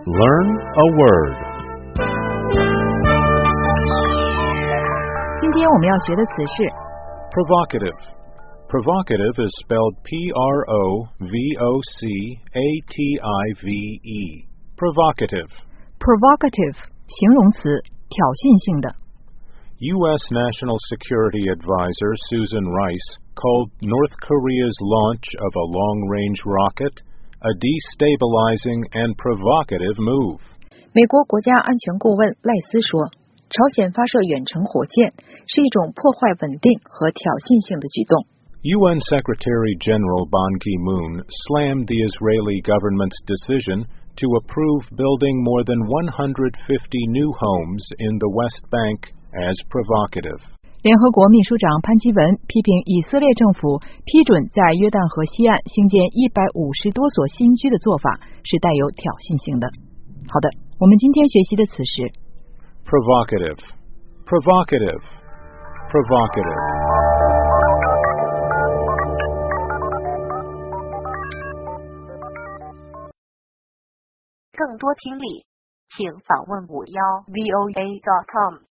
Learn a word. 今天我们要学的词是 Provocative. Provocative is spelled P-R-O-V-O-C-A-T-I-V-E. Provocative. provocative 形容词，挑衅性的。 U.S. National Security Advisor Susan Rice called North Korea's launch of a long-range rocket a destabilizing and provocative move. 美国国家安全顾问赖斯说，朝鲜发射远程火箭是一种破坏稳定和挑衅性的举动。 UN Secretary General Ban Ki-moon slammed the Israeli government's decision to approve building more than 150 new homes in the West Bank as provocative. 联合国秘书长潘基文批评以色列政府批准在约旦河西岸兴建150多所新居的做法是带有挑衅性的。好的，我们今天学习的词是 Provocative. Provocative. Provocative. 更多听力，请访问51voa.com。